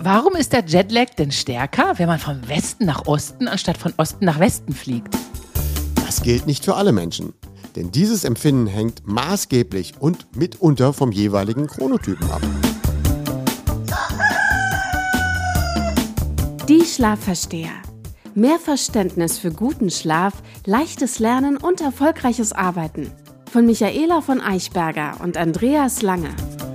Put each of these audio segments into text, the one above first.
Warum ist der Jetlag denn stärker, wenn man von Westen nach Osten anstatt von Osten nach Westen fliegt? Das gilt nicht für alle Menschen. Denn dieses Empfinden hängt maßgeblich und mitunter vom jeweiligen Chronotypen ab. Die Schlafversteher. Mehr Verständnis für guten Schlaf, leichtes Lernen und erfolgreiches Arbeiten. Von Michaela von Eichberger und Andreas Lange.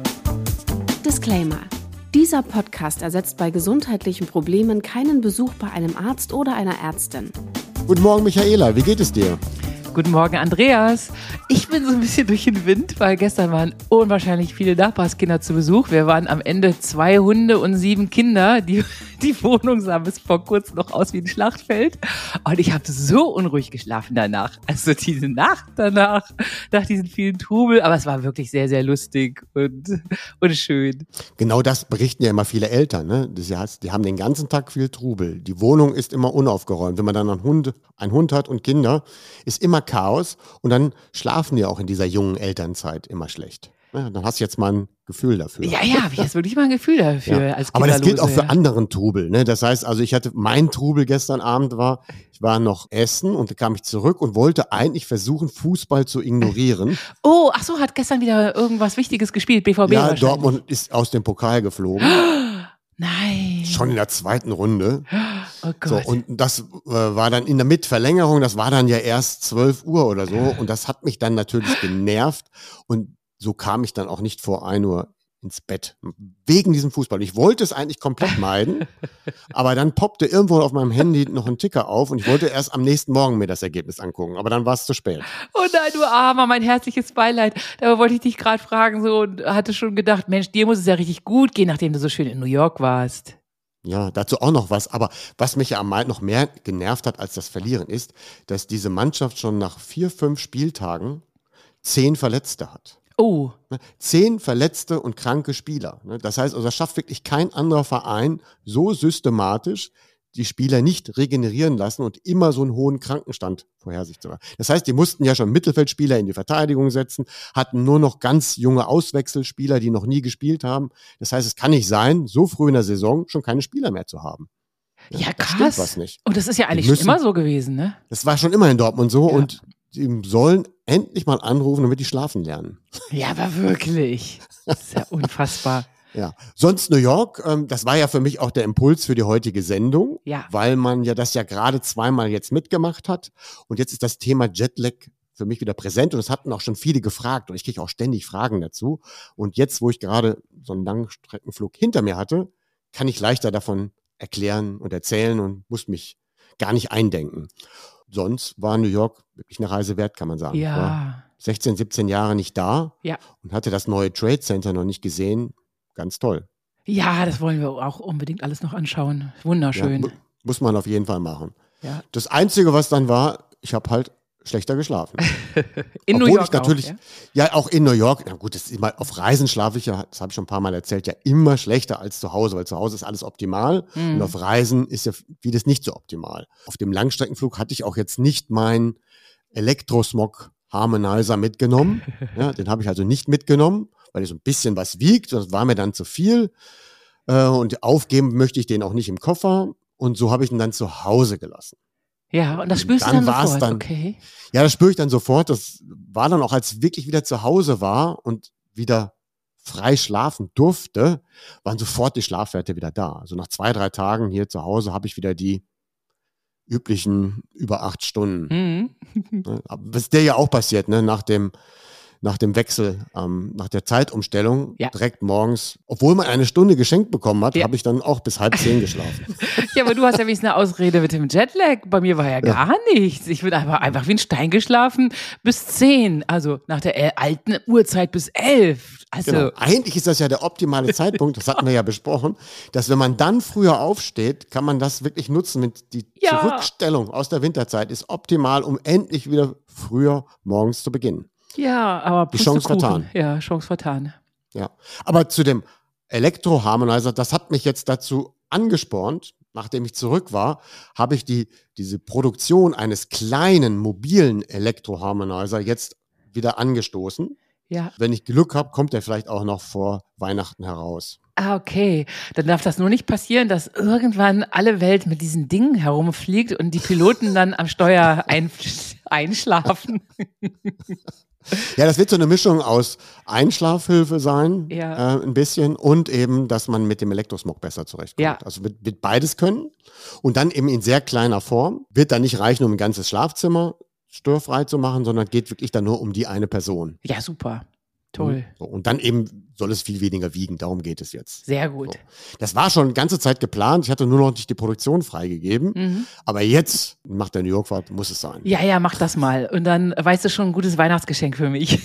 Disclaimer. Dieser Podcast ersetzt bei gesundheitlichen Problemen keinen Besuch bei einem Arzt oder einer Ärztin. Guten Morgen, Michaela. Wie geht es dir? Guten Morgen, Andreas. Ich bin so ein bisschen durch den Wind, weil gestern waren unwahrscheinlich viele Nachbarskinder zu Besuch. Wir waren am Ende 2 Hunde und 7 Kinder. Die Wohnung sah bis vor kurzem noch aus wie ein Schlachtfeld. Und ich habe so unruhig geschlafen danach. Also diese Nacht danach, nach diesen vielen Trubel. Aber es war wirklich sehr, sehr lustig und schön. Genau das berichten ja immer viele Eltern. Ne? Die haben den ganzen Tag viel Trubel. Die Wohnung ist immer unaufgeräumt. Wenn man dann einen Hund hat und Kinder, ist immer Chaos. Und dann schlafen die auch in dieser jungen Elternzeit immer schlecht. Ja, dann hast du jetzt mal ein Gefühl dafür. Ja, habe ich jetzt wirklich mal ein Gefühl dafür. Ja. Als aber das gilt auch für anderen Trubel. Ne? Das heißt, also mein Trubel gestern Abend ich war noch essen und da kam ich zurück und wollte eigentlich versuchen, Fußball zu ignorieren. Oh, ach so, hat gestern wieder irgendwas Wichtiges gespielt, BVB ja, wahrscheinlich. Dortmund ist aus dem Pokal geflogen. Nein. Schon in der 2. Runde. Oh Gott. So, und das war dann in der Mitverlängerung, das war dann ja erst 12 Uhr oder so. Und das hat mich dann natürlich genervt. Und so kam ich dann auch nicht vor 1 Uhr ins Bett. Wegen diesem Fußball. Ich wollte es eigentlich komplett meiden. Aber dann poppte irgendwo auf meinem Handy noch ein Ticker auf. Und ich wollte erst am nächsten Morgen mir das Ergebnis angucken. Aber dann war es zu spät. Oh nein, du Armer, mein herzliches Beileid. Da wollte ich dich gerade fragen so und hatte schon gedacht, Mensch, dir muss es ja richtig gut gehen, nachdem du so schön in New York warst. Ja, dazu auch noch was. Aber was mich ja noch mehr genervt hat als das Verlieren ist, dass diese Mannschaft schon nach 4, 5 Spieltagen 10 Verletzte hat. Oh. 10 verletzte und kranke Spieler. Das heißt, also das schafft wirklich kein anderer Verein so systematisch, die Spieler nicht regenerieren lassen und immer so einen hohen Krankenstand vorher sich zu machen. Das heißt, die mussten ja schon Mittelfeldspieler in die Verteidigung setzen, hatten nur noch ganz junge Auswechselspieler, die noch nie gespielt haben. Das heißt, es kann nicht sein, so früh in der Saison schon keine Spieler mehr zu haben. Ja, krass. Stimmt was nicht. Und das ist ja eigentlich schon immer so gewesen, ne? Das war schon immer in Dortmund so Ja. und die sollen endlich mal anrufen, damit die schlafen lernen. Ja, aber wirklich. Das ist ja unfassbar. Ja, sonst New York, das war ja für mich auch der Impuls für die heutige Sendung, Ja. weil man ja das ja gerade 2-mal jetzt mitgemacht hat und jetzt ist das Thema Jetlag für mich wieder präsent und es hatten auch schon viele gefragt und ich kriege auch ständig Fragen dazu und jetzt, wo ich gerade so einen Langstreckenflug hinter mir hatte, kann ich leichter davon erklären und erzählen und muss mich gar nicht eindenken. Sonst war New York wirklich eine Reise wert, kann man sagen. Ja. Ich war 16, 17 Jahre nicht da Ja. und hatte das neue Trade Center noch nicht gesehen. Ganz toll. Ja, das wollen wir auch unbedingt alles noch anschauen. Wunderschön. Ja, muss man auf jeden Fall machen. Ja. Das Einzige, was dann war, ich habe halt schlechter geschlafen. In New Obwohl York ich natürlich, auch, ja auch in New York, na gut, das ist immer, auf Reisen schlafe ich ja, das habe ich schon ein paar Mal erzählt, ja immer schlechter als zu Hause, weil zu Hause ist alles optimal und auf Reisen ist ja vieles nicht so optimal. Auf dem Langstreckenflug hatte ich auch jetzt nicht meinen Elektrosmog Harmonizer mitgenommen. Ja, den habe ich also nicht mitgenommen, weil er so ein bisschen was wiegt. Das war mir dann zu viel. Und aufgeben möchte ich den auch nicht im Koffer. Und so habe ich ihn dann zu Hause gelassen. Ja, und das spürst du dann sofort, okay. Ja, das spüre ich dann sofort. Das war dann auch, als ich wirklich wieder zu Hause war und wieder frei schlafen durfte, waren sofort die Schlafwerte wieder da. Also nach 2, 3 Tagen hier zu Hause habe ich wieder die üblichen über 8 Stunden. Das ist dir ja auch passiert, ne? Nach dem Wechsel, nach der Zeitumstellung, direkt morgens, obwohl man eine Stunde geschenkt bekommen hat, habe ich dann auch bis 9:30 geschlafen. Ja, aber du hast ja wenigstens eine Ausrede mit dem Jetlag. Bei mir war ja gar nichts. Ich bin einfach wie ein Stein geschlafen bis 10. Also nach der alten Uhrzeit bis 11. Also Genau. Eigentlich ist das ja der optimale Zeitpunkt, das hatten wir ja besprochen, dass wenn man dann früher aufsteht, kann man das wirklich nutzen. Mit die Zurückstellung aus der Winterzeit ist optimal, um endlich wieder früher morgens zu beginnen. Ja, aber die Chance vertan. Ja, Chance vertan. Ja, aber zu dem Elektro-Harmonizer, das hat mich jetzt dazu angespornt, nachdem ich zurück war, habe ich diese Produktion eines kleinen mobilen Elektro-Harmonizer jetzt wieder angestoßen. Ja. Wenn ich Glück habe, kommt der vielleicht auch noch vor Weihnachten heraus. Ah, okay. Dann darf das nur nicht passieren, dass irgendwann alle Welt mit diesen Dingen herumfliegt und die Piloten dann am Steuer einschlafen. Ja, das wird so eine Mischung aus Einschlafhilfe sein, Ja. ein bisschen, und eben, dass man mit dem Elektrosmog besser zurechtkommt. Ja. Also wird beides können und dann eben in sehr kleiner Form. Wird dann nicht reichen, um ein ganzes Schlafzimmer störfrei zu machen, sondern geht wirklich dann nur um die eine Person. Ja, super. Toll. So, und dann eben soll es viel weniger wiegen, darum geht es jetzt. Sehr gut. So. Das war schon die ganze Zeit geplant, ich hatte nur noch nicht die Produktion freigegeben, aber jetzt, nach der New York-Fahrt, muss es sein. Ja, mach das mal. Und dann weißt du schon, ein gutes Weihnachtsgeschenk für mich.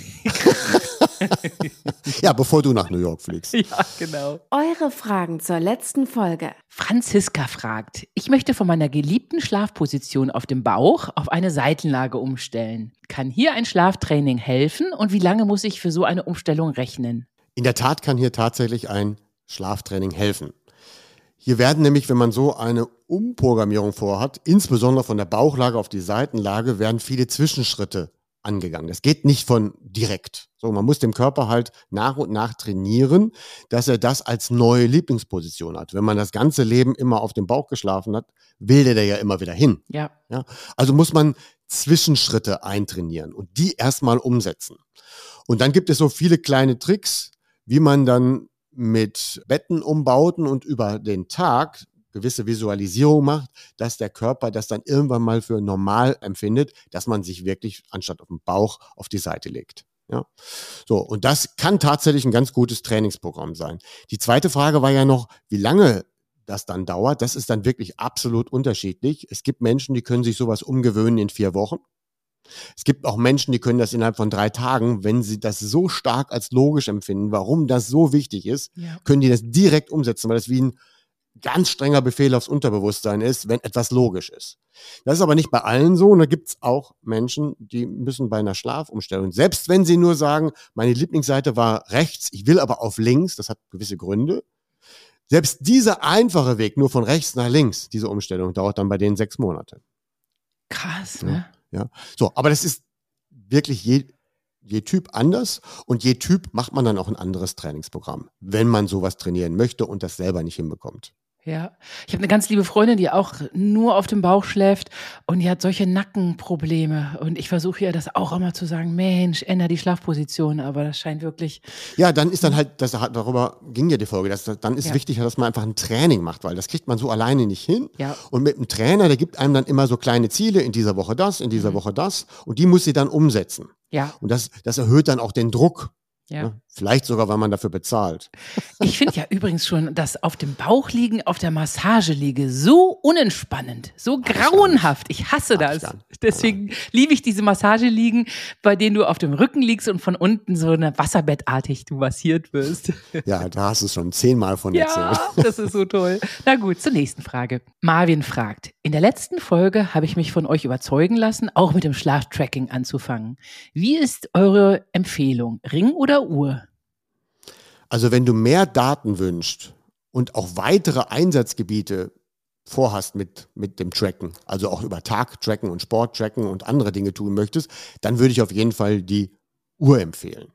Ja, bevor du nach New York fliegst. Ja, genau. Eure Fragen zur letzten Folge. Franziska fragt, ich möchte von meiner geliebten Schlafposition auf dem Bauch auf eine Seitenlage umstellen. Kann hier ein Schlaftraining helfen und wie lange muss ich für so eine Umstellung rechnen? In der Tat kann hier tatsächlich ein Schlaftraining helfen. Hier werden nämlich, wenn man so eine Umprogrammierung vorhat, insbesondere von der Bauchlage auf die Seitenlage, werden viele Zwischenschritte angegangen. Das geht nicht von direkt. So, man muss dem Körper halt nach und nach trainieren, dass er das als neue Lieblingsposition hat. Wenn man das ganze Leben immer auf dem Bauch geschlafen hat, will der ja immer wieder hin. Ja. Ja? Also muss man Zwischenschritte eintrainieren und die erstmal umsetzen. Und dann gibt es so viele kleine Tricks, wie man dann mit Bettenumbauten und über den Tag gewisse Visualisierung macht, dass der Körper das dann irgendwann mal für normal empfindet, dass man sich wirklich anstatt auf den Bauch auf die Seite legt. Ja, so, und das kann tatsächlich ein ganz gutes Trainingsprogramm sein. Die zweite Frage war ja noch, wie lange das dann dauert. Das ist dann wirklich absolut unterschiedlich. Es gibt Menschen, die können sich sowas umgewöhnen in 4 Wochen. Es gibt auch Menschen, die können das innerhalb von 3 Tagen, wenn sie das so stark als logisch empfinden, warum das so wichtig ist, können die das direkt umsetzen, weil das wie ein ganz strenger Befehl aufs Unterbewusstsein ist, wenn etwas logisch ist. Das ist aber nicht bei allen so. Und da gibt es auch Menschen, die müssen bei einer Schlafumstellung, selbst wenn sie nur sagen, meine Lieblingsseite war rechts, ich will aber auf links, das hat gewisse Gründe. Selbst dieser einfache Weg, nur von rechts nach links, diese Umstellung, dauert dann bei denen 6 Monate. Krass, ne? Ja. So, aber das ist wirklich je Typ anders und je Typ macht man dann auch ein anderes Trainingsprogramm, wenn man sowas trainieren möchte und das selber nicht hinbekommt. Ja, ich habe eine ganz liebe Freundin, die auch nur auf dem Bauch schläft und die hat solche Nackenprobleme und ich versuche ihr das auch immer zu sagen, Mensch, ändere die Schlafposition, aber das scheint wirklich... Ja, dann ist dann halt, darüber ging ja die Folge, dann ist wichtig, dass man einfach ein Training macht, weil das kriegt man so alleine nicht hin. Ja. Und mit einem Trainer, der gibt einem dann immer so kleine Ziele, in dieser Woche das, in dieser Woche das und die muss sie dann umsetzen. Ja. Und das erhöht dann auch den Druck. Ja. Ja, vielleicht sogar, weil man dafür bezahlt. Ich finde ja übrigens schon, dass auf dem Bauch liegen, auf der Massage liege, so unentspannend, so grauenhaft. Ich hasse das. Deswegen liebe ich diese Massage liegen, bei denen du auf dem Rücken liegst und von unten so eine Wasserbettartig du massiert wirst. Ja, da hast du es schon 10-mal von erzählt. Ja, das ist so toll. Na gut, zur nächsten Frage. Marvin fragt, in der letzten Folge habe ich mich von euch überzeugen lassen, auch mit dem Schlaftracking anzufangen. Wie ist eure Empfehlung? Ring oder Uhr? Also wenn du mehr Daten wünschst und auch weitere Einsatzgebiete vorhast mit dem Tracken, also auch über Tag tracken und Sport tracken und andere Dinge tun möchtest, dann würde ich auf jeden Fall die Uhr empfehlen.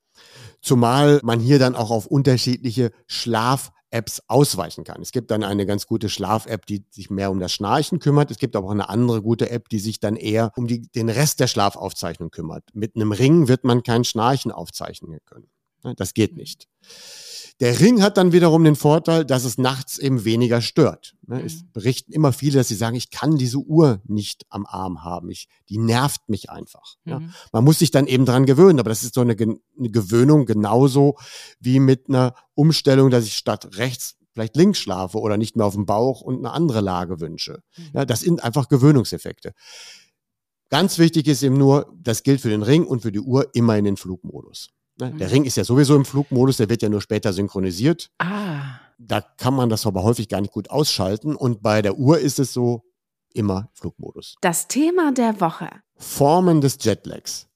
Zumal man hier dann auch auf unterschiedliche Schlaf-Apps ausweichen kann. Es gibt dann eine ganz gute Schlaf-App, die sich mehr um das Schnarchen kümmert. Es gibt aber auch eine andere gute App, die sich dann eher um den Rest der Schlafaufzeichnung kümmert. Mit einem Ring wird man kein Schnarchen aufzeichnen können. Das geht nicht. Der Ring hat dann wiederum den Vorteil, dass es nachts eben weniger stört. Es berichten immer viele, dass sie sagen, ich kann diese Uhr nicht am Arm haben. Die nervt mich einfach. Ja. Man muss sich dann eben dran gewöhnen, aber das ist so eine Gewöhnung genauso wie mit einer Umstellung, dass ich statt rechts vielleicht links schlafe oder nicht mehr auf dem Bauch und eine andere Lage wünsche. Ja, das sind einfach Gewöhnungseffekte. Ganz wichtig ist eben nur, das gilt für den Ring und für die Uhr immer in den Flugmodus. Der Ring ist ja sowieso im Flugmodus, der wird ja nur später synchronisiert. Da kann man das aber häufig gar nicht gut ausschalten. Und bei der Uhr ist es so, immer Flugmodus. Das Thema der Woche. Formen des Jetlags.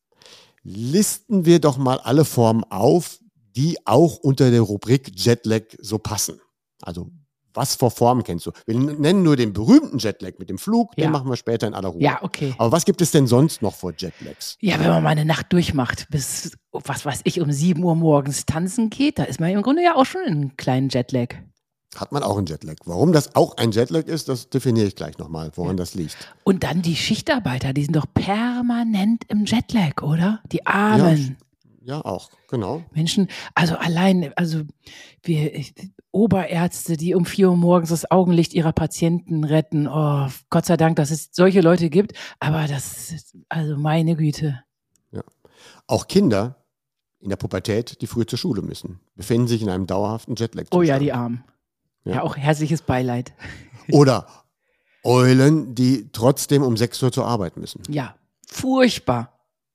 Listen wir doch mal alle Formen auf, die auch unter der Rubrik Jetlag so passen. Also Was für Formen kennst du? Wir nennen nur den berühmten Jetlag mit dem Flug, Ja. den machen wir später in aller Ruhe. Ja, okay. Aber was gibt es denn sonst noch für Jetlags? Ja, wenn man mal eine Nacht durchmacht, bis, was weiß ich, um 7 Uhr morgens tanzen geht, da ist man im Grunde ja auch schon in einem kleinen Jetlag. Hat man auch einen Jetlag. Warum das auch ein Jetlag ist, das definiere ich gleich nochmal, woran das liegt. Und dann die Schichtarbeiter, die sind doch permanent im Jetlag, oder? Die Armen. Ja, auch, genau. Menschen, also allein, also wir Oberärzte, die um 4 Uhr morgens das Augenlicht ihrer Patienten retten. Oh, Gott sei Dank, dass es solche Leute gibt. Aber das ist, also meine Güte. Ja. Auch Kinder in der Pubertät, die früh zur Schule müssen, befinden sich in einem dauerhaften Jetlag. Oh ja, die Armen. Ja. Ja, auch herzliches Beileid. Oder Eulen, die trotzdem um 6 Uhr zur Arbeit müssen. Ja, furchtbar.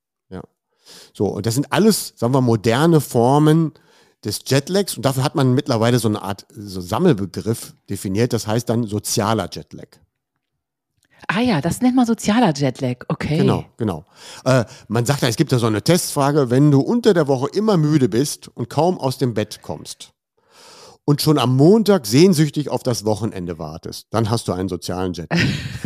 So, und das sind alles, sagen wir, moderne Formen des Jetlags. Und dafür hat man mittlerweile so eine Art Sammelbegriff definiert. Das heißt dann sozialer Jetlag. Ah ja, das nennt man sozialer Jetlag. Okay. Genau. Man sagt ja, es gibt ja so eine Testfrage, wenn du unter der Woche immer müde bist und kaum aus dem Bett kommst und schon am Montag sehnsüchtig auf das Wochenende wartest, dann hast du einen sozialen Jetlag.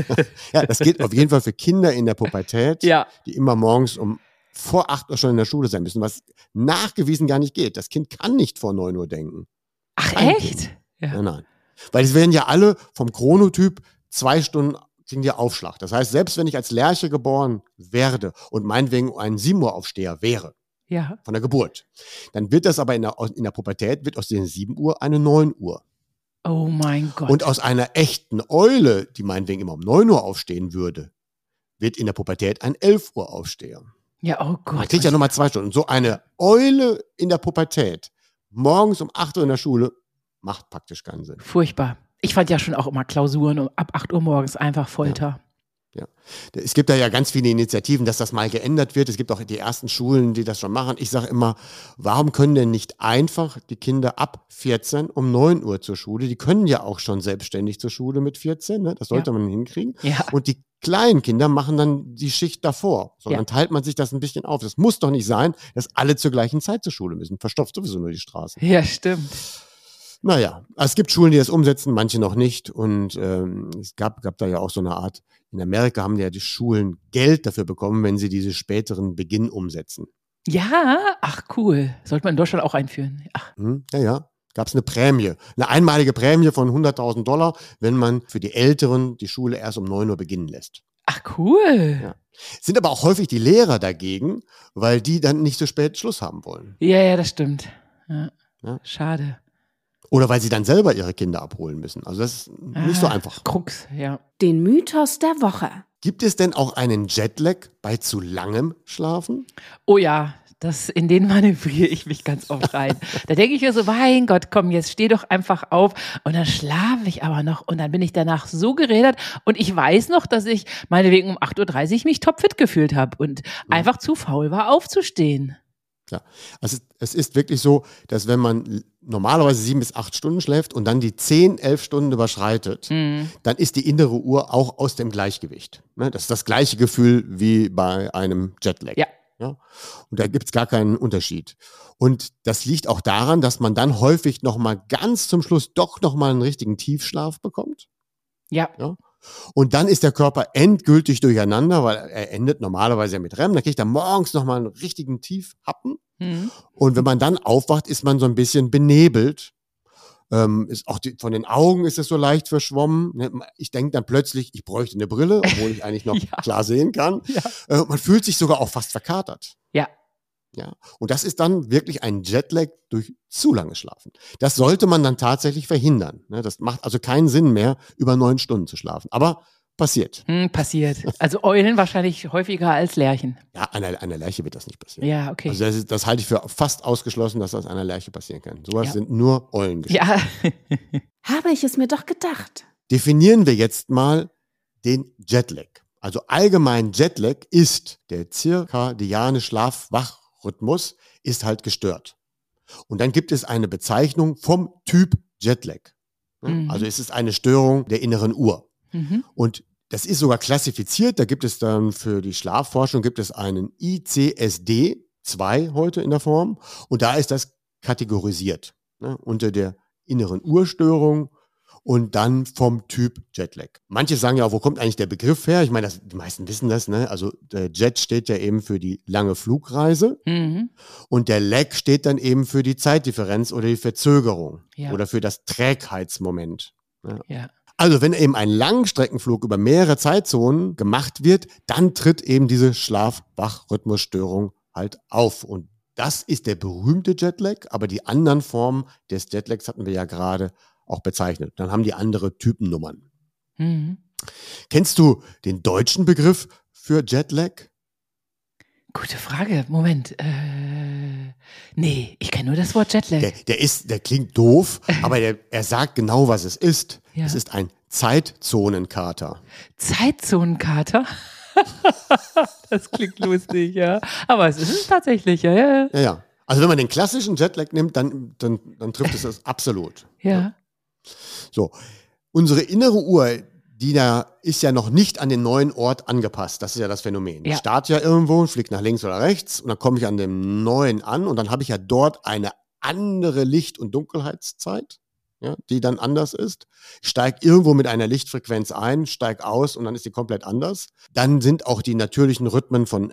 Ja, das gilt auf jeden Fall für Kinder in der Pubertät, Ja. die immer morgens vor 8 Uhr schon in der Schule sein müssen, was nachgewiesen gar nicht geht. Das Kind kann nicht vor 9 Uhr denken. Ach, Kein echt? Kind. Ja. Nein. Weil es werden ja alle vom Chronotyp 2 Stunden kriegen die Aufschlag. Das heißt, selbst wenn ich als Lerche geboren werde und meinetwegen ein 7 Uhr Aufsteher wäre, Ja. von der Geburt, dann wird das aber in der Pubertät, wird aus den 7 Uhr eine 9 Uhr. Oh mein Gott. Und aus einer echten Eule, die meinetwegen immer um 9 Uhr aufstehen würde, wird in der Pubertät ein 11 Uhr Aufsteher. Ja, oh Gott. Man kriegt ja nochmal 2 Stunden. Und so eine Eule in der Pubertät, morgens um 8 Uhr in der Schule, macht praktisch keinen Sinn. Furchtbar. Ich fand ja schon auch immer Klausuren ab 8 Uhr morgens einfach Folter. Ja. Es gibt da ja ganz viele Initiativen, dass das mal geändert wird. Es gibt auch die ersten Schulen, die das schon machen. Ich sage immer, warum können denn nicht einfach die Kinder ab 14 um 9 Uhr zur Schule? Die können ja auch schon selbstständig zur Schule mit 14. Ne? Das sollte man hinkriegen. Ja. Und die kleinen Kinder machen dann die Schicht davor. So, dann teilt man sich das ein bisschen auf. Das muss doch nicht sein, dass alle zur gleichen Zeit zur Schule müssen. Verstopft sowieso nur die Straße. Ja, stimmt. Naja, es gibt Schulen, die das umsetzen, manche noch nicht. Und es gab da ja auch so eine Art, in Amerika haben ja die Schulen Geld dafür bekommen, wenn sie diese späteren Beginn umsetzen. Ja, ach cool. Sollte man in Deutschland auch einführen. Ach. Ja. Gab es eine Prämie, eine einmalige Prämie von $100.000, wenn man für die Älteren die Schule erst um 9 Uhr beginnen lässt. Ach cool. Ja. Sind aber auch häufig die Lehrer dagegen, weil die dann nicht so spät Schluss haben wollen. Ja, das stimmt. Ja. Ja. Schade. Oder weil sie dann selber ihre Kinder abholen müssen. Also das ist nicht so einfach. Krux, ja. Den Mythos der Woche. Gibt es denn auch einen Jetlag bei zu langem Schlafen? Oh ja, in den manövriere ich mich ganz oft rein. Da denke ich mir so, mein Gott, komm, jetzt steh doch einfach auf. Und dann schlafe ich aber noch und dann bin ich danach so gerädert. Und ich weiß noch, dass ich meinetwegen um 8.30 Uhr mich topfit gefühlt habe und einfach zu faul war, aufzustehen. Ja, also es ist wirklich so, dass wenn man normalerweise 7 bis 8 Stunden schläft und dann die 10, 11 Stunden überschreitet, dann ist die innere Uhr auch aus dem Gleichgewicht. Ne? Das ist das gleiche Gefühl wie bei einem Jetlag. Ja. Ja? Und da gibt es gar keinen Unterschied. Und das liegt auch daran, dass man dann häufig nochmal ganz zum Schluss doch nochmal einen richtigen Tiefschlaf bekommt. Ja. Ja? Und dann ist der Körper endgültig durcheinander, weil er endet normalerweise mit REM. Dann kriegt er morgens nochmal einen richtigen Tiefhappen. Und wenn man dann aufwacht, ist man so ein bisschen benebelt. Ist auch von den Augen ist es so leicht verschwommen. Ne? Ich denke dann plötzlich, ich bräuchte eine Brille, obwohl ich eigentlich noch klar sehen kann. Ja. Man fühlt sich sogar auch fast verkatert. Ja. Ja. Und das ist dann wirklich ein Jetlag durch zu langes Schlafen. Das sollte man dann tatsächlich verhindern. Ne? Das macht also keinen Sinn mehr, über 9 Stunden zu schlafen. Aber passiert. Passiert. Also Eulen wahrscheinlich häufiger als Lerchen. Ja, einer Lerche wird das nicht passieren. Ja, okay. Also das halte ich für fast ausgeschlossen, dass das einer Lerche passieren kann. Sowas sind nur Eulengeschichten. Ja. Habe ich es mir doch gedacht. Definieren wir jetzt mal den Jetlag. Also allgemein Jetlag ist der zirkadiane Schlaf-Wach-Rhythmus ist halt gestört. Und dann gibt es eine Bezeichnung vom Typ Jetlag. Also es ist eine Störung der inneren Uhr. Und das ist sogar klassifiziert. Da gibt es dann für die Schlafforschung gibt es einen ICSD-2 heute in der Form. Und da ist das kategorisiert. Ne, unter der inneren Uhrstörung und dann vom Typ Jetlag. Manche sagen ja, wo kommt eigentlich der Begriff her? Ich meine, die meisten wissen das, ne? Also der Jet steht ja eben für die lange Flugreise und der Lag steht dann eben für die Zeitdifferenz oder die Verzögerung oder für das Trägheitsmoment. Ja. Also wenn eben ein Langstreckenflug über mehrere Zeitzonen gemacht wird, dann tritt eben diese Schlaf-Wach-Rhythmusstörung halt auf. Und das ist der berühmte Jetlag, aber die anderen Formen des Jetlags hatten wir ja gerade auch bezeichnet. Dann haben die andere Typennummern. Kennst du den deutschen Begriff für Jetlag? Gute Frage. Moment. Nee, ich kenne nur das Wort Jetlag. Der klingt doof, aber er sagt genau, was es ist. Ja. Es ist ein Zeitzonenkater. Zeitzonenkater? Das klingt lustig, ja. Aber es ist es tatsächlich, ja. Ja. Also wenn man den klassischen Jetlag nimmt, dann trifft es das absolut. Ja. So, unsere innere Uhr, die da ist ja noch nicht an den neuen Ort angepasst. Das ist ja das Phänomen. Ich starte ja irgendwo, fliege nach links oder rechts und dann komme ich an dem neuen an und dann habe ich ja dort eine andere Licht- und Dunkelheitszeit, ja, die dann anders ist. Ich steige irgendwo mit einer Lichtfrequenz ein, steige aus und dann ist die komplett anders. Dann sind auch die natürlichen Rhythmen von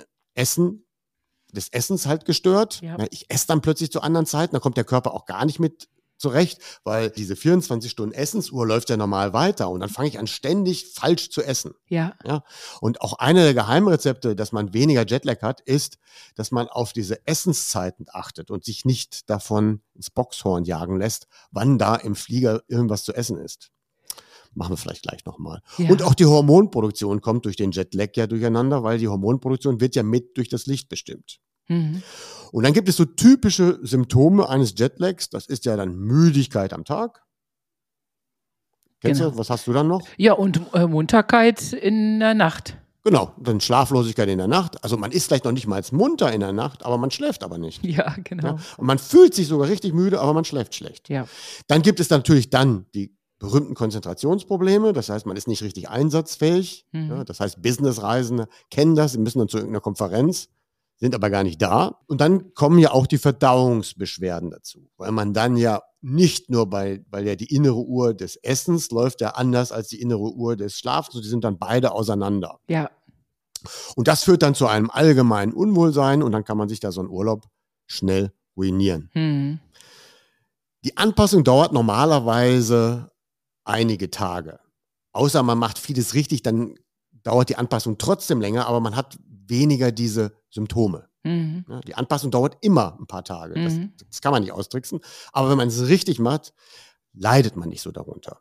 des Essens halt gestört. Ja. Ich esse dann plötzlich zu anderen Zeiten, da kommt der Körper auch gar nicht mit zurecht, weil diese 24-Stunden-Essensuhr läuft ja normal weiter und dann fange ich an, ständig falsch zu essen. Ja. Und auch eine der Geheimrezepte, dass man weniger Jetlag hat, ist, dass man auf diese Essenszeiten achtet und sich nicht davon ins Boxhorn jagen lässt, wann da im Flieger irgendwas zu essen ist. Machen wir vielleicht gleich nochmal. Ja. Und auch die Hormonproduktion kommt durch den Jetlag ja durcheinander, weil die Hormonproduktion wird ja mit durch das Licht bestimmt. Und dann gibt es so typische Symptome eines Jetlags. Das ist ja dann Müdigkeit am Tag. Kennst du? Was hast du dann noch? Ja, und Munterkeit in der Nacht. Genau, dann Schlaflosigkeit in der Nacht. Also man ist vielleicht noch nicht mal munter in der Nacht, aber man schläft aber nicht. Ja, genau. Ja? Und man fühlt sich sogar richtig müde, aber man schläft schlecht. Ja. Dann gibt es natürlich die berühmten Konzentrationsprobleme. Das heißt, man ist nicht richtig einsatzfähig. Ja, das heißt, Businessreisende kennen das. Sie müssen dann zu irgendeiner Konferenz, sind aber gar nicht da. Und dann kommen ja auch die Verdauungsbeschwerden dazu, weil man dann ja nicht nur weil ja die innere Uhr des Essens läuft ja anders als die innere Uhr des Schlafens und die sind dann beide auseinander. Ja. Und das führt dann zu einem allgemeinen Unwohlsein und dann kann man sich da so einen Urlaub schnell ruinieren. Die Anpassung dauert normalerweise einige Tage. Außer man macht vieles richtig, dann dauert die Anpassung trotzdem länger, aber man hat weniger diese Symptome. Ja, die Anpassung dauert immer ein paar Tage. Das kann man nicht austricksen. Aber wenn man es richtig macht, leidet man nicht so darunter.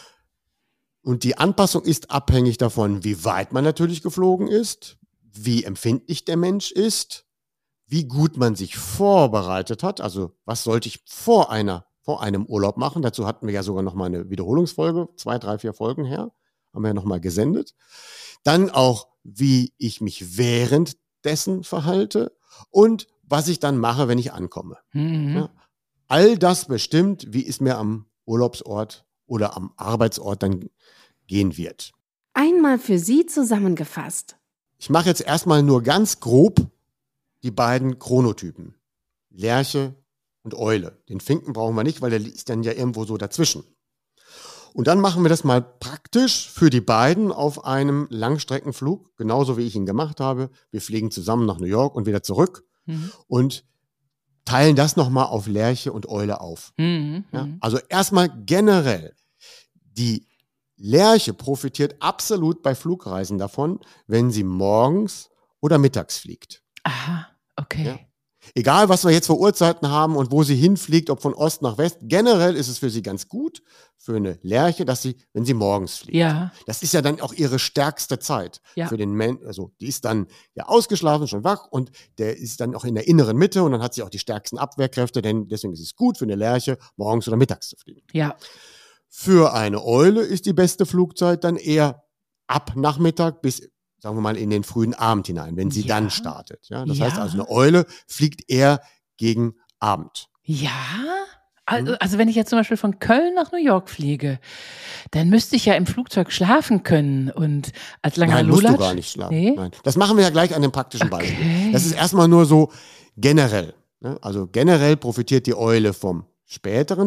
Und die Anpassung ist abhängig davon, wie weit man natürlich geflogen ist, wie empfindlich der Mensch ist, wie gut man sich vorbereitet hat. Also was sollte ich vor einem Urlaub machen? Dazu hatten wir ja sogar noch mal eine Wiederholungsfolge, 2, 3, 4 Folgen her. Haben wir ja noch mal gesendet. Dann auch, wie ich mich währenddessen verhalte und was ich dann mache, wenn ich ankomme. Ja, all das bestimmt, wie es mir am Urlaubsort oder am Arbeitsort dann gehen wird. Einmal für Sie zusammengefasst. Ich mache jetzt erstmal nur ganz grob die beiden Chronotypen. Lerche und Eule. Den Finken brauchen wir nicht, weil der ist dann ja irgendwo so dazwischen. Und dann machen wir das mal praktisch für die beiden auf einem Langstreckenflug, genauso wie ich ihn gemacht habe. Wir fliegen zusammen nach New York und wieder zurück und teilen das nochmal auf Lerche und Eule auf. Ja, also erstmal generell, die Lerche profitiert absolut bei Flugreisen davon, wenn sie morgens oder mittags fliegt. Aha, okay. Ja. Egal, was wir jetzt für Uhrzeiten haben und wo sie hinfliegt, ob von Ost nach West, generell ist es für sie ganz gut, für eine Lerche, wenn sie morgens fliegt. Ja. Das ist ja dann auch ihre stärkste Zeit. Ja. Für den Menschen, also die ist dann ja ausgeschlafen, schon wach und der ist dann auch in der inneren Mitte und dann hat sie auch die stärksten Abwehrkräfte, denn deswegen ist es gut für eine Lerche, morgens oder mittags zu fliegen. Ja. Für eine Eule ist die beste Flugzeit dann eher ab Nachmittag bis, sagen wir mal, in den frühen Abend hinein, wenn sie dann startet. Ja, das heißt also, eine Eule fliegt eher gegen Abend. Ja? Also wenn ich jetzt zum Beispiel von Köln nach New York fliege, dann müsste ich ja im Flugzeug schlafen können und als langer Lulatsch. Nein, musst du gar nicht schlafen. Nee? Nein. Das machen wir ja gleich an dem praktischen Beispiel. Das ist erstmal nur so generell. Ne? Also generell profitiert die Eule vom späteren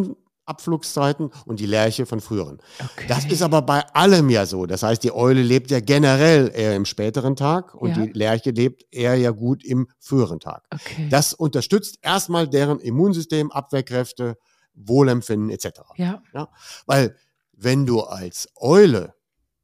Abflugszeiten und die Lerche von früheren. Okay. Das ist aber bei allem ja so. Das heißt, die Eule lebt ja generell eher im späteren Tag und Ja. die Lerche lebt eher ja gut im früheren Tag. Okay. Das unterstützt erstmal deren Immunsystem, Abwehrkräfte, Wohlempfinden etc. Ja. Weil wenn du als Eule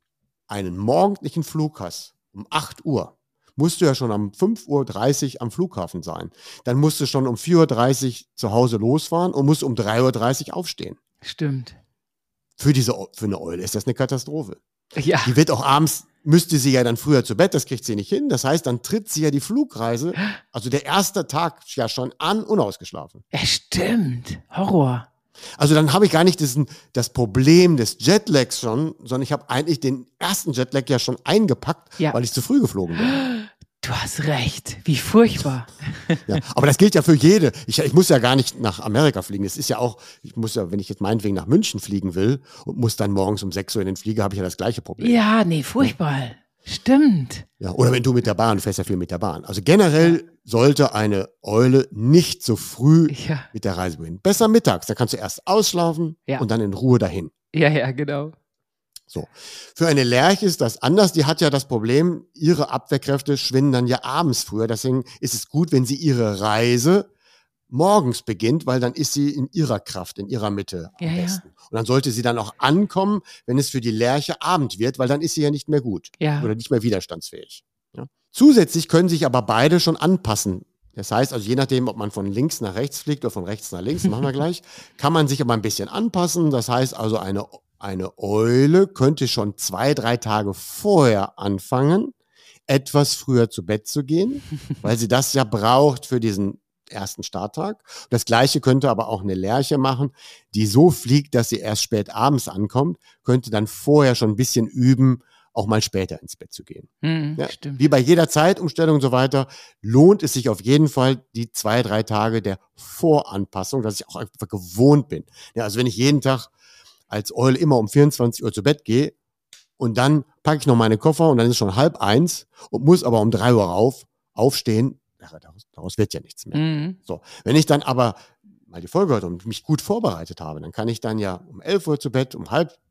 einen morgendlichen Flug hast, um 8 Uhr, musst du ja schon um 5:30 Uhr am Flughafen sein. Dann musst du schon um 4:30 Uhr zu Hause losfahren und musst um 3:30 Uhr aufstehen. Stimmt. Für eine Eule ist das eine Katastrophe. Ja. Die wird auch abends, müsste sie ja dann früher zu Bett, das kriegt sie nicht hin. Das heißt, dann tritt sie ja die Flugreise, also der erste Tag ja schon an, unausgeschlafen. Ja, stimmt. Horror. Also dann habe ich gar nicht das Problem des Jetlags schon, sondern ich habe eigentlich den ersten Jetlag ja schon eingepackt, Ja. weil ich zu früh geflogen bin. Du hast recht. Wie furchtbar. Ja, aber das gilt ja für jede. Ich muss ja gar nicht nach Amerika fliegen. Das ist ja auch, ich muss ja, wenn ich jetzt meinetwegen nach München fliegen will und muss dann morgens um 6 Uhr in den Flieger, habe ich ja das gleiche Problem. Ja, nee, furchtbar. Stimmt. Ja, oder wenn du mit der Bahn, du fährst ja viel mit der Bahn. Also generell sollte eine Eule nicht so früh Ja. mit der Reise beginnen. Besser mittags, da kannst du erst ausschlafen Ja. und dann in Ruhe dahin. Ja, genau. So. Für eine Lerche ist das anders. Die hat ja das Problem, ihre Abwehrkräfte schwinden dann ja abends früher. Deswegen ist es gut, wenn sie ihre Reise morgens beginnt, weil dann ist sie in ihrer Kraft, in ihrer Mitte am Ja, ja. besten. Und dann sollte sie dann auch ankommen, wenn es für die Lerche Abend wird, weil dann ist sie ja nicht mehr gut Ja. oder nicht mehr widerstandsfähig. Ja. Zusätzlich können sich aber beide schon anpassen. Das heißt also, je nachdem, ob man von links nach rechts fliegt oder von rechts nach links, machen wir gleich, kann man sich aber ein bisschen anpassen. Das heißt also, eine Eule könnte schon 2-3 Tage vorher anfangen, etwas früher zu Bett zu gehen, weil sie das ja braucht für diesen ersten Starttag. Das Gleiche könnte aber auch eine Lerche machen, die so fliegt, dass sie erst spät abends ankommt, könnte dann vorher schon ein bisschen üben, auch mal später ins Bett zu gehen. Ja, Stimmt. wie bei jeder Zeitumstellung und so weiter, lohnt es sich auf jeden Fall die 2-3 Tage der Voranpassung, dass ich auch einfach gewohnt bin. Ja, also wenn ich jeden Tag als Eule immer um 24 Uhr zu Bett gehe und dann packe ich noch meine Koffer und dann ist schon 12:30 und muss aber um 3 Uhr aufstehen, daraus wird ja nichts mehr. Mhm. So, wenn ich dann aber mal die Folge hörte und mich gut vorbereitet habe, dann kann ich dann ja um 11 Uhr zu Bett, um halb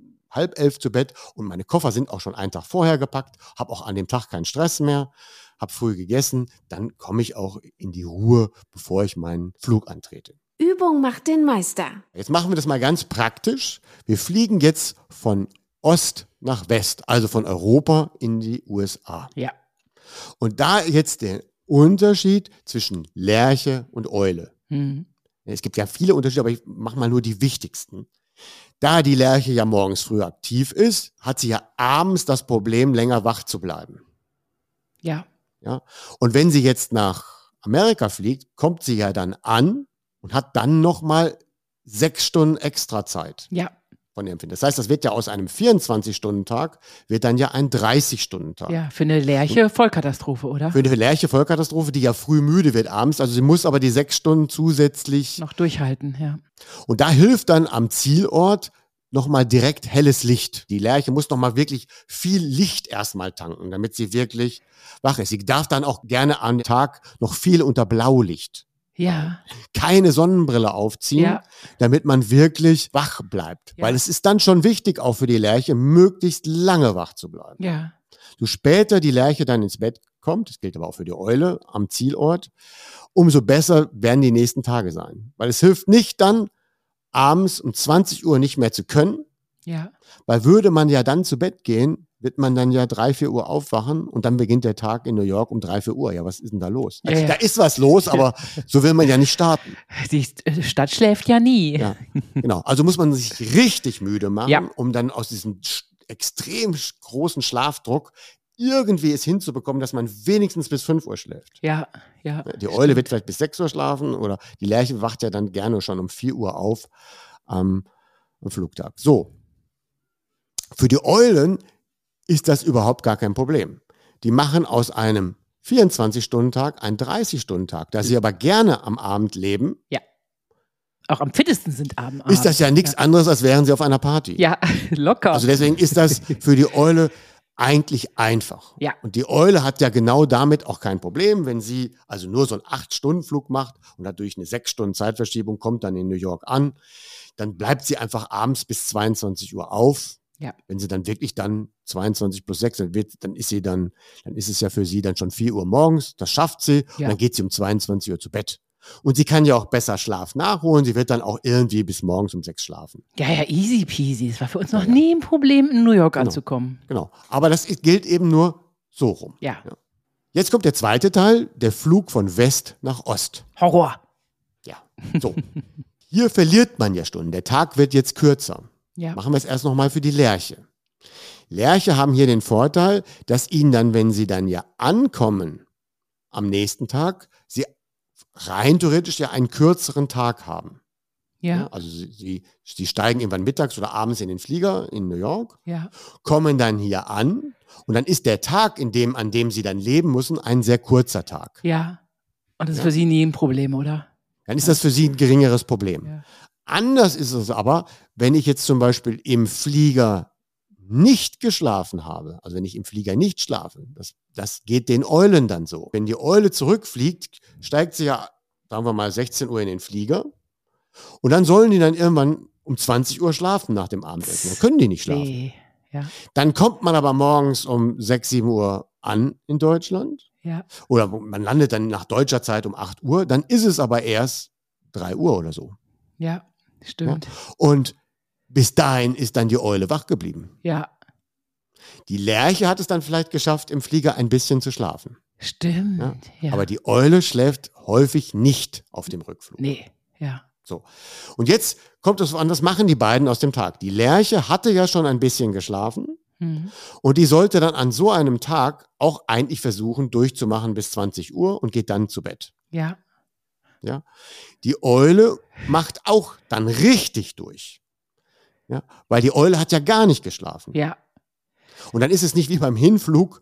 11 zu Bett und meine Koffer sind auch schon einen Tag vorher gepackt, habe auch an dem Tag keinen Stress mehr, habe früh gegessen, dann komme ich auch in die Ruhe, bevor ich meinen Flug antrete. Übung macht den Meister. Jetzt machen wir das mal ganz praktisch. Wir fliegen jetzt von Ost nach West, also von Europa in die USA. Ja. Und da jetzt der Unterschied zwischen Lerche und Eule. Mhm. Es gibt ja viele Unterschiede, aber ich mache mal nur die wichtigsten. Da die Lerche ja morgens früh aktiv ist, hat sie ja abends das Problem, länger wach zu bleiben. Ja. Ja? Und wenn sie jetzt nach Amerika fliegt, kommt sie ja dann an und hat dann nochmal 6 Stunden extra Zeit Ja. von dem Empfinden. Das heißt, das wird ja aus einem 24-Stunden-Tag, wird dann ja ein 30-Stunden-Tag. Ja. Für eine Lerche Vollkatastrophe, oder? Für eine Lerche Vollkatastrophe, die ja früh müde wird abends. Also sie muss aber die 6 Stunden zusätzlich. Noch durchhalten, ja. Und da hilft dann am Zielort nochmal direkt helles Licht. Die Lerche muss nochmal wirklich viel Licht erstmal tanken, damit sie wirklich wach ist. Sie darf dann auch gerne am Tag noch viel unter Blaulicht. Ja. Keine Sonnenbrille aufziehen, Ja. damit man wirklich wach bleibt. Ja. Weil es ist dann schon wichtig, auch für die Lerche, möglichst lange wach zu bleiben. Ja. So später die Lerche dann ins Bett kommt, das gilt aber auch für die Eule am Zielort, umso besser werden die nächsten Tage sein. Weil es hilft nicht dann, abends um 20 Uhr nicht mehr zu können, Ja. weil würde man ja dann zu Bett gehen, wird man dann ja 3-4 Uhr aufwachen und dann beginnt der Tag in New York um 3-4 Uhr. Ja, was ist denn da los? Ja, ja. Da ist was los, aber so will man ja nicht starten. Die Stadt schläft ja nie. Ja, genau. Also muss man sich richtig müde machen, Ja. um dann aus diesem extrem großen Schlafdruck irgendwie es hinzubekommen, dass man wenigstens bis 5 Uhr schläft. Ja. Ja. Die Eule wird vielleicht bis 6 Uhr schlafen oder die Lerche wacht ja dann gerne schon um 4 Uhr auf am Flugtag. So. Für die Eulen ist das überhaupt gar kein Problem. Die machen aus einem 24-Stunden-Tag einen 30-Stunden-Tag. Da sie aber gerne am Abend leben, Auch am fittesten sind Abend. ist das ja nichts anderes, als wären sie auf einer Party. Ja, locker. Also deswegen ist das für die Eule eigentlich einfach. Ja. Und die Eule hat ja genau damit auch kein Problem, wenn sie also nur so einen 8-Stunden-Flug macht und dadurch eine 6 Stunden Zeitverschiebung kommt dann in New York an. dann bleibt sie einfach abends bis 22 Uhr auf. Ja. Wenn sie dann wirklich dann 22 plus 6, dann ist es ja für sie dann schon 4 Uhr morgens, das schafft sie, Ja. und dann geht sie um 22 Uhr zu Bett. Und sie kann ja auch besser Schlaf nachholen, sie wird dann auch irgendwie bis morgens um 6 schlafen. Ja, easy peasy. Es war für uns noch nie ein Problem, in New York anzukommen. Genau. Aber das gilt eben nur so rum. Ja. Jetzt kommt der zweite Teil, der Flug von West nach Ost. Horror. Ja, so. Hier verliert man ja Stunden. Der Tag wird jetzt kürzer. Ja. Machen wir es erst nochmal für die Lerche. Lerche haben hier den Vorteil, dass ihnen dann, wenn sie dann ja ankommen am nächsten Tag, sie rein theoretisch ja einen kürzeren Tag haben. Ja. Also sie steigen irgendwann mittags oder abends in den Flieger in New York, Ja. kommen dann hier an und dann ist der Tag, an dem sie dann leben müssen, ein sehr kurzer Tag. Ja. Und das ist für Sie nie ein Problem, oder? Dann ist das für sie ein geringeres Problem. Ja. Anders ist es aber, wenn ich jetzt zum Beispiel im Flieger nicht geschlafen habe, also wenn ich im Flieger nicht schlafe, das geht den Eulen dann so. Wenn die Eule zurückfliegt, steigt sie ja, sagen wir mal, 16 Uhr in den Flieger und dann sollen die dann irgendwann um 20 Uhr schlafen nach dem Abendessen. Dann können die nicht schlafen. Nee. Ja. Dann kommt man aber morgens um 6, 7 Uhr an in Deutschland Ja. oder man landet dann nach deutscher Zeit um 8 Uhr, dann ist es aber erst 3 Uhr oder so. Ja. Stimmt. Und bis dahin ist dann die Eule wach geblieben. Ja. Die Lerche hat es dann vielleicht geschafft, im Flieger ein bisschen zu schlafen. Stimmt. Ja. Ja. Aber die Eule schläft häufig nicht auf dem Rückflug. Nee. Ja. So. Und jetzt kommt es an, was machen die beiden aus dem Tag? Die Lerche hatte ja schon ein bisschen geschlafen Mhm. und die sollte dann an so einem Tag auch eigentlich versuchen, durchzumachen bis 20 Uhr und geht dann zu Bett. Ja. Ja. Die Eule macht auch dann richtig durch. Ja. Weil die Eule hat ja gar nicht geschlafen. Ja. Und dann ist es nicht wie beim Hinflug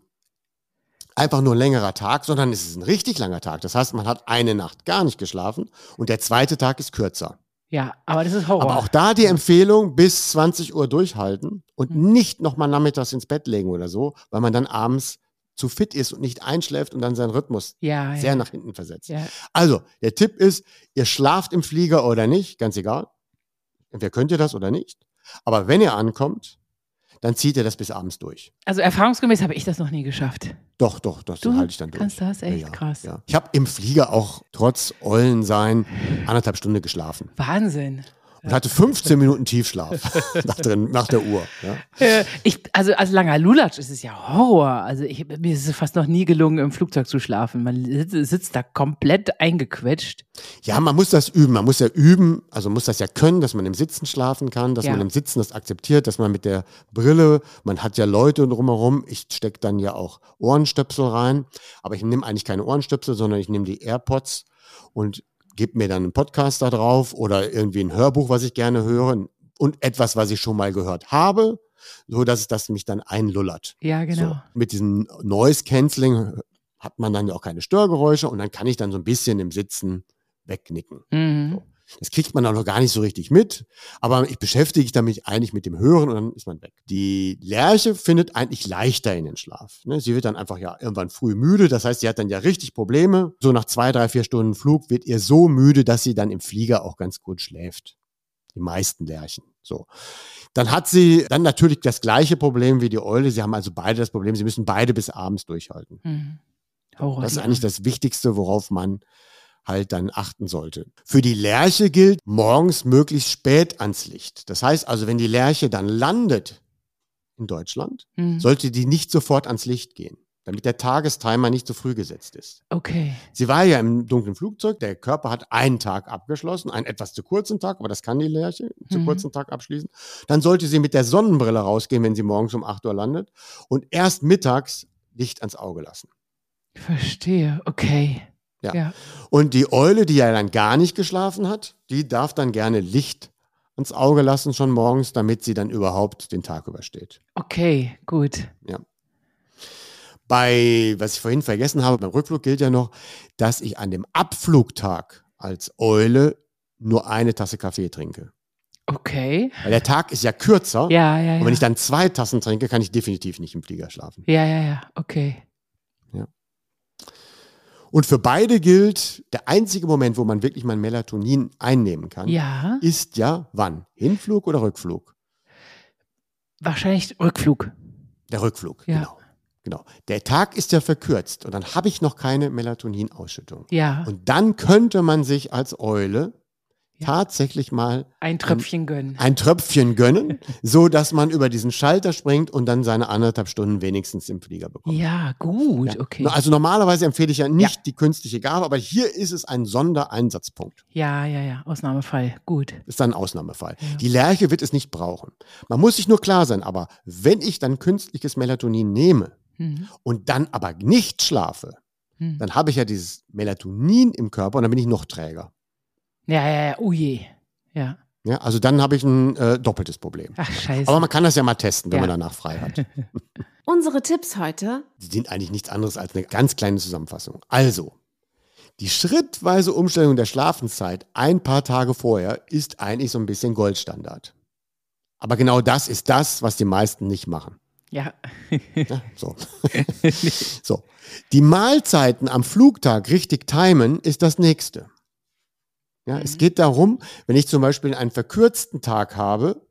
einfach nur ein längerer Tag, sondern es ist ein richtig langer Tag. Das heißt, man hat eine Nacht gar nicht geschlafen und der zweite Tag ist kürzer. Ja. Aber das ist Horror. Aber auch da die Empfehlung, bis 20 Uhr durchhalten und nicht nochmal nachmittags ins Bett legen oder so, weil man dann abends zu fit ist und nicht einschläft und dann seinen Rhythmus Ja. sehr Ja. nach hinten versetzt. Ja. Also, der Tipp ist, ihr schlaft im Flieger oder nicht, ganz egal. Entweder könnt ihr das oder nicht. Aber wenn ihr ankommt, dann zieht ihr das bis abends durch. Also erfahrungsgemäß habe ich das noch nie geschafft. Doch, das Du halte ich dann durch. kannst das? Echt Ja, krass. Ja. Ich habe im Flieger auch trotz Eulensein 1,5 Stunden geschlafen Wahnsinn. und hatte 15 Minuten Tiefschlaf nach der Uhr. Ja. Also als langer Lulatsch ist es ja Horror. Also mir ist es fast noch nie gelungen, im Flugzeug zu schlafen. Man sitzt da komplett eingequetscht. Ja, man muss das üben. Man muss ja üben, also muss das ja können, dass man im Sitzen schlafen kann, dass Ja. man im Sitzen das akzeptiert, dass man mit der Brille, man hat ja Leute drumherum, ich stecke dann ja auch Ohrenstöpsel rein, aber ich nehme eigentlich keine Ohrenstöpsel, sondern ich nehme die AirPods und gebe mir dann einen Podcast da drauf oder irgendwie ein Hörbuch, was ich gerne höre und etwas, was ich schon mal gehört habe, so dass es das mich dann einlullert. Ja, genau. So, mit diesem Noise Cancelling hat man dann ja auch keine Störgeräusche und dann kann ich dann so ein bisschen im Sitzen wegnicken. Mhm. So. Das kriegt man auch noch gar nicht so richtig mit, aber ich beschäftige mich damit eigentlich mit dem Hören und dann ist man weg. Die Lerche findet eigentlich leichter in den Schlaf. Ne? Sie wird dann einfach ja irgendwann früh müde, das heißt, sie hat dann ja richtig Probleme. So nach 2, 3, 4 Stunden Flug wird ihr so müde, dass sie dann im Flieger auch ganz gut schläft. Die meisten Lerchen. So. Dann hat sie dann natürlich das gleiche Problem wie die Eule. Sie haben also beide das Problem, sie müssen beide bis abends durchhalten. Mhm. Horror. Das ist eigentlich das Wichtigste, worauf man halt dann achten sollte. Für die Lerche gilt, morgens möglichst spät ans Licht. Das heißt also, wenn die Lerche dann landet in Deutschland, Mhm. sollte die nicht sofort ans Licht gehen, damit der Tagestimer nicht zu früh gesetzt ist. Okay. Sie war ja im dunklen Flugzeug, der Körper hat einen Tag abgeschlossen, einen etwas zu kurzen Tag, aber das kann die Lerche, zu Mhm. kurzen Tag abschließen. Dann sollte sie mit der Sonnenbrille rausgehen, wenn sie morgens um 8 Uhr landet und erst mittags Licht ans Auge lassen. Verstehe. Okay. Ja. Ja. Und die Eule, die ja dann gar nicht geschlafen hat, die darf dann gerne Licht ans Auge lassen schon morgens, damit sie dann überhaupt den Tag übersteht. Okay, gut. Was ich vorhin vergessen habe, beim Rückflug gilt ja noch, dass ich an dem Abflugtag als Eule nur eine Tasse Kaffee trinke. Okay. Weil der Tag ist ja kürzer. Ja, ja, ja. Und wenn ich dann 2 Tassen trinke, kann ich definitiv nicht im Flieger schlafen. Ja, okay. Und für beide gilt, der einzige Moment, wo man wirklich mal Melatonin einnehmen kann, Ja, ist ja wann? Hinflug oder Rückflug? wahrscheinlich Rückflug. Der Rückflug, Ja. genau. Der Tag ist ja verkürzt und dann habe ich noch keine Melatoninausschüttung. Ja, Und dann könnte man sich als Eule Ja. tatsächlich mal ein Tröpfchen gönnen. ein Tröpfchen gönnen, so dass man über diesen Schalter springt und dann seine 1,5 Stunden wenigstens im Flieger bekommt. Ja, gut, Ja. okay. Also normalerweise empfehle ich ja nicht die künstliche Gabe, aber hier ist es ein Sondereinsatzpunkt. Ja, Ausnahmefall. Gut. Ist dann ein Ausnahmefall. Ja. Die Lerche wird es nicht brauchen. Man muss sich nur klar sein, aber wenn ich dann künstliches Melatonin nehme Mhm. und dann aber nicht schlafe, Mhm. dann habe ich ja dieses Melatonin im Körper und dann bin ich noch träger. Ja, oh je. Ja. Ja, also dann habe ich ein doppeltes Problem. Ach, scheiße. Aber man kann das ja mal testen, wenn Ja. man danach frei hat. Unsere Tipps heute: Die sind eigentlich nichts anderes als eine ganz kleine Zusammenfassung. Also, die schrittweise Umstellung der Schlafenszeit ein paar Tage vorher ist eigentlich so ein bisschen Goldstandard. Aber genau das ist das, was die meisten nicht machen. Ja. Ja, so. So. Die Mahlzeiten am Flugtag richtig timen ist das nächste. Ja, es geht darum, wenn ich zum Beispiel einen verkürzten Tag habe,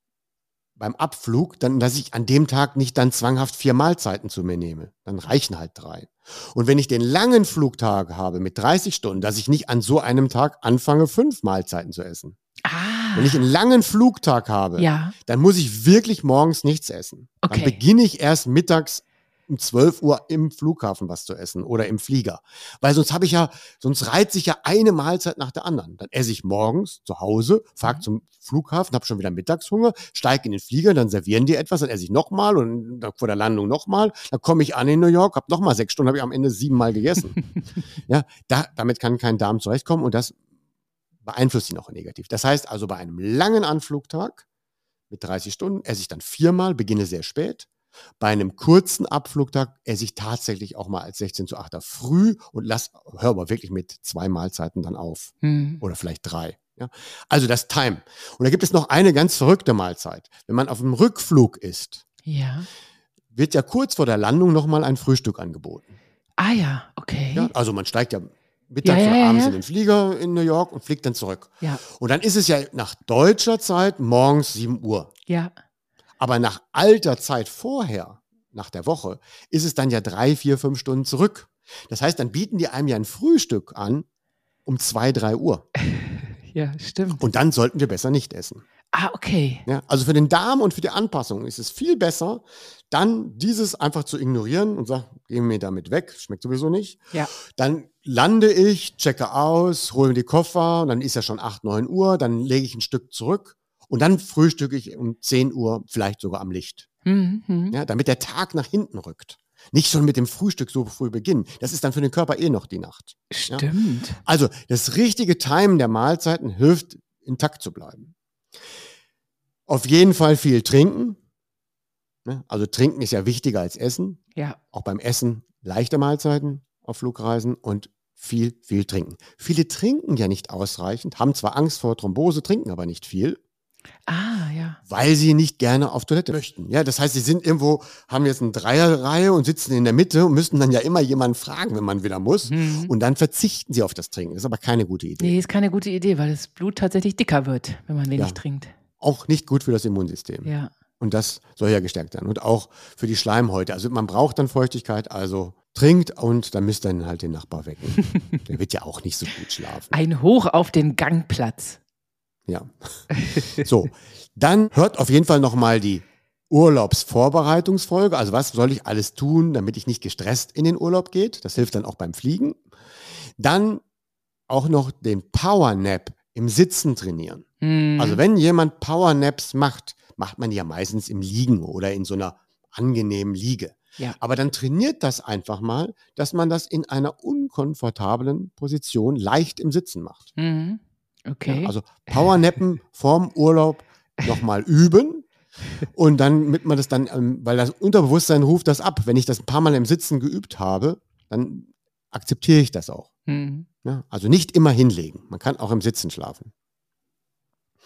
beim Abflug, dann, dass ich an dem Tag nicht dann zwanghaft 4 Mahlzeiten zu mir nehme. Dann reichen halt 3. Und wenn ich den langen Flugtag habe mit 30 Stunden, dass ich nicht an so einem Tag anfange, 5 Mahlzeiten zu essen. Ah. Wenn ich einen langen Flugtag habe, Ja. dann muss ich wirklich morgens nichts essen. Okay. Dann beginne ich erst mittags um 12 Uhr im Flughafen was zu essen oder im Flieger. Weil sonst reizt sich ja eine Mahlzeit nach der anderen. Dann esse ich morgens zu Hause, fahre zum Flughafen, habe schon wieder Mittagshunger, steige in den Flieger, dann servieren die etwas, dann esse ich nochmal und dann vor der Landung nochmal. Dann komme ich an in New York, habe nochmal 6 Stunden, habe ich am Ende 7 Mal gegessen. Ja, damit kann kein Darm zurechtkommen und das beeinflusst ihn auch negativ. Das heißt also, bei einem langen Anflugtag mit 30 Stunden esse ich dann 4 Mal, beginne sehr spät. Bei einem kurzen Abflugtag esse ich tatsächlich auch mal als 16 zu 8er früh und hör aber wirklich mit 2 Mahlzeiten dann auf. Hm. Oder vielleicht 3. Ja? Also das Time. Und da gibt es noch eine ganz verrückte Mahlzeit. Wenn man auf dem Rückflug ist, Ja. wird ja kurz vor der Landung nochmal ein Frühstück angeboten. Ah ja, okay. Ja? Also man steigt ja mittags Ja, oder ja, abends ja. in den Flieger in New York und fliegt dann zurück. Ja. Und dann ist es ja nach deutscher Zeit morgens 7 Uhr. Ja. Aber nach alter Zeit vorher, nach der Woche, ist es dann ja 3, 4, 5 Stunden zurück. Das heißt, dann bieten die einem ja ein Frühstück an um 2, 3 Uhr. Ja, stimmt. Und dann sollten wir besser nicht essen. Ah, okay. Ja, also für den Darm und für die Anpassung ist es viel besser, dann dieses einfach zu ignorieren und sagen, gehen wir damit weg, schmeckt sowieso nicht. Ja. Dann lande ich, checke aus, hole mir die Koffer und dann ist ja schon 8, 9 Uhr, dann lege ich ein Stück zurück und dann frühstücke ich um 10 Uhr, vielleicht sogar am Licht. Mhm. Ja, damit der Tag nach hinten rückt. Nicht schon mit dem Frühstück so früh beginnen. Das ist dann für den Körper noch die Nacht. Stimmt. Also das richtige Timen der Mahlzeiten hilft, intakt zu bleiben. Auf jeden Fall viel trinken. Also trinken ist ja wichtiger als Essen. Ja. Auch beim Essen leichte Mahlzeiten auf Flugreisen und viel trinken. Viele trinken ja nicht ausreichend, haben zwar Angst vor Thrombose, trinken aber nicht viel, Ah, ja. weil sie nicht gerne auf Toilette möchten. Ja, das heißt, sie sind irgendwo, haben jetzt eine Dreierreihe und sitzen in der Mitte und müssen dann ja immer jemanden fragen, wenn man wieder muss. Mhm. Und dann verzichten sie auf das Trinken. Das ist aber keine gute Idee. Nee, ist keine gute Idee, weil das Blut tatsächlich dicker wird, wenn man wenig Ja. trinkt. Auch nicht gut für das Immunsystem. Ja. Und das soll ja gestärkt werden. Und auch für die Schleimhäute. Also man braucht dann Feuchtigkeit, also trinkt und dann müsst ihr dann halt den Nachbar wecken. Der wird ja auch nicht so gut schlafen. Ein Hoch auf den Gangplatz. Ja. So, dann hört auf jeden Fall nochmal die Urlaubsvorbereitungsfolge. Also was soll ich alles tun, damit ich nicht gestresst in den Urlaub geht? Das hilft dann auch beim Fliegen. Dann auch noch den Powernap im Sitzen trainieren. Mhm. Also wenn jemand Powernaps macht man die ja meistens im Liegen oder in so einer angenehmen Liege. Ja. Aber dann trainiert das einfach mal, dass man das in einer unkomfortablen Position leicht im Sitzen macht. Mhm. Okay. Ja, also Powernappen vorm Urlaub nochmal üben und dann, damit man das dann, weil das Unterbewusstsein ruft das ab. Wenn ich das ein paar Mal im Sitzen geübt habe, dann akzeptiere ich das auch. Mhm. Ja, also nicht immer hinlegen. Man kann auch im Sitzen schlafen.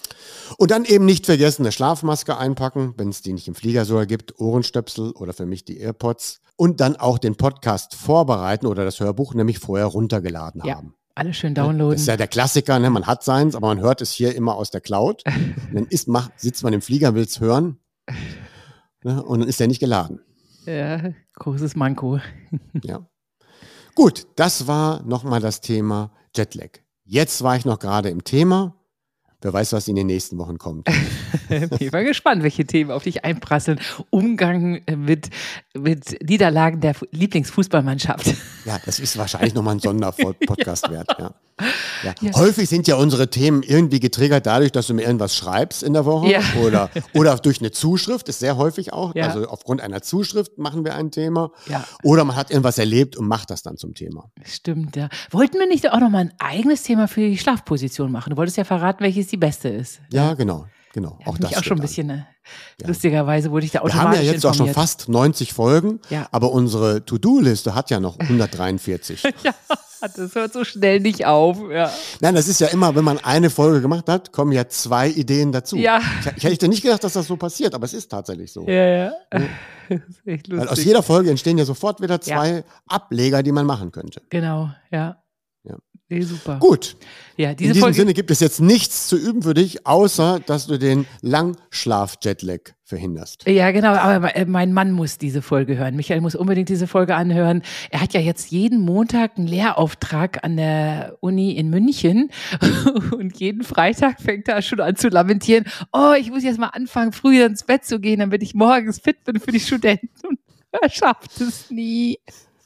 Und dann eben nicht vergessen, eine Schlafmaske einpacken, wenn es die nicht im Flieger sogar gibt, Ohrenstöpsel oder für mich die AirPods. Und dann auch den Podcast vorbereiten oder das Hörbuch nämlich vorher runtergeladen haben. Alles schön downloaden. Das ist ja der Klassiker, ne? Man hat seins, aber man hört es hier immer aus der Cloud. Und dann sitzt man im Flieger, will es hören, ne? Und dann ist der nicht geladen. Ja, großes Manko. Ja. Gut, das war nochmal das Thema Jetlag. Jetzt war ich noch gerade im Thema. Wer weiß, was in den nächsten Wochen kommt. Ich war gespannt, welche Themen auf dich einprasseln. Umgang mit Niederlagen der Lieblingsfußballmannschaft. Ja, das ist wahrscheinlich nochmal ein Sonderpodcast wert. Ja. Ja. Häufig sind ja unsere Themen irgendwie getriggert dadurch, dass du mir irgendwas schreibst in der Woche oder durch eine Zuschrift, ist sehr häufig auch. Ja. Also aufgrund einer Zuschrift machen wir ein Thema. Ja. Oder man hat irgendwas erlebt und macht das dann zum Thema. Stimmt, ja. Wollten wir nicht auch noch mal ein eigenes Thema für die Schlafposition machen? Du wolltest ja verraten, welches die beste ist. Ja, genau. Ja, auch das auch schon ein steht bisschen, lustigerweise wurde ich da Wir automatisch haben ja jetzt auch schon informiert. fast 90 Folgen, Ja. aber unsere To-Do-Liste hat ja noch 143. Ja, das hört so schnell nicht auf. Ja. Nein, das ist ja immer, wenn man eine Folge gemacht hat, kommen ja 2 Ideen dazu. Ja. Ich hätte nicht gedacht, dass das so passiert, aber es ist tatsächlich so. Ja. Das ist echt lustig. Weil aus jeder Folge entstehen ja sofort wieder 2 Ableger, die man machen könnte. Genau, ja. Ja. Nee, super. Gut, Ja, in diese diesem Folge. Sinne gibt es jetzt nichts zu üben für dich, außer dass du den Langschlaf-Jetlag verhinderst. Ja, genau, aber mein Mann muss diese Folge hören. Michael muss unbedingt diese Folge anhören. Er hat ja jetzt jeden Montag einen Lehrauftrag an der Uni in München und jeden Freitag fängt er schon an zu lamentieren. Oh, ich muss jetzt mal anfangen, früher ins Bett zu gehen, damit ich morgens fit bin für die Studenten. Und er schafft es nie.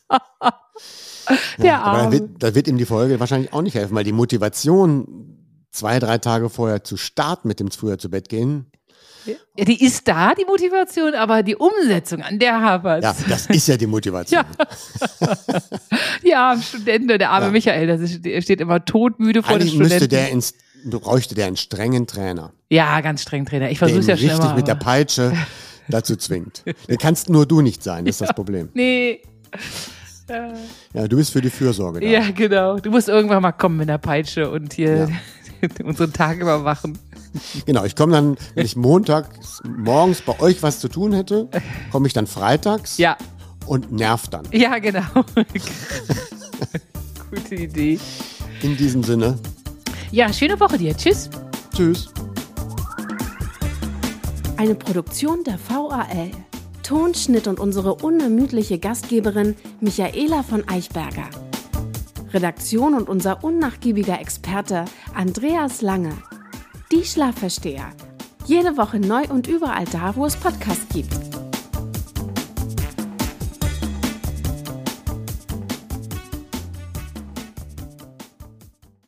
Der Aber Arme. da wird ihm die Folge wahrscheinlich auch nicht helfen, weil die Motivation, 2-3 Tage vorher zu starten mit dem früher zu Bett gehen, Ja, die ist da, die Motivation, aber die Umsetzung, an der hapert. ja, das ist ja die Motivation. Ja. Die armen Studenten, der arme Michael, der steht immer todmüde vor den Eigentlich Studenten. bräuchte der einen strengen Trainer, Ja, ganz streng Trainer. Ich der versuche ihn es ja schon richtig immer. mit der aber- Peitsche dazu zwingt. Den kannst nur du nicht sein, das ist das Problem. Nee. Ja, du bist für die Fürsorge da. Ja, genau. Du musst irgendwann mal kommen mit der Peitsche und hier unseren Tag überwachen. Genau, ich komme dann, wenn ich montags morgens bei euch was zu tun hätte, komme ich dann freitags Ja, und nerv dann. ja, genau. Gute Idee. In diesem Sinne, Ja, schöne Woche dir. Tschüss. tschüss. Eine Produktion der VAL. Tonschnitt und unsere unermüdliche Gastgeberin Michaela von Eichberger. Redaktion und unser unnachgiebiger Experte Andreas Lange. Die Schlafversteher. Jede Woche neu und überall da, wo es Podcasts gibt.